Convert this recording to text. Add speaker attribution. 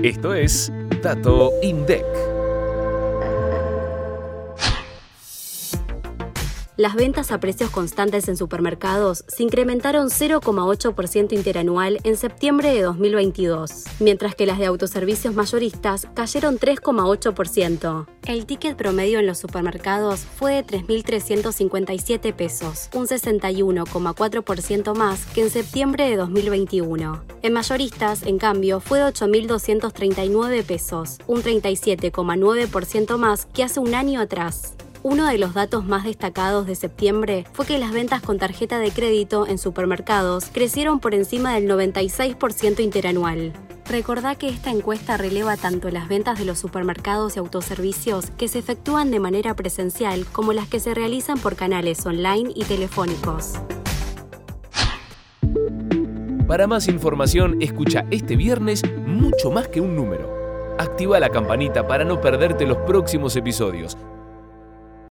Speaker 1: Esto es Dato INDEC.
Speaker 2: Las ventas a precios constantes en supermercados se incrementaron 0,8% interanual en septiembre de 2022, mientras que las de autoservicios mayoristas cayeron 3,8%. El ticket promedio en los supermercados fue de 3.357 pesos, un 61,4% más que en septiembre de 2021. En mayoristas, en cambio, fue de 8.239 pesos, un 37,9% más que hace un año atrás. Uno de los datos más destacados de septiembre fue que las ventas con tarjeta de crédito en supermercados crecieron por encima del 96% interanual. Recordá que esta encuesta releva tanto las ventas de los supermercados y autoservicios que se efectúan de manera presencial como las que se realizan por canales online y telefónicos.
Speaker 1: Para más información, escucha este viernes Mucho Más que un Número. Activa la campanita para no perderte los próximos episodios.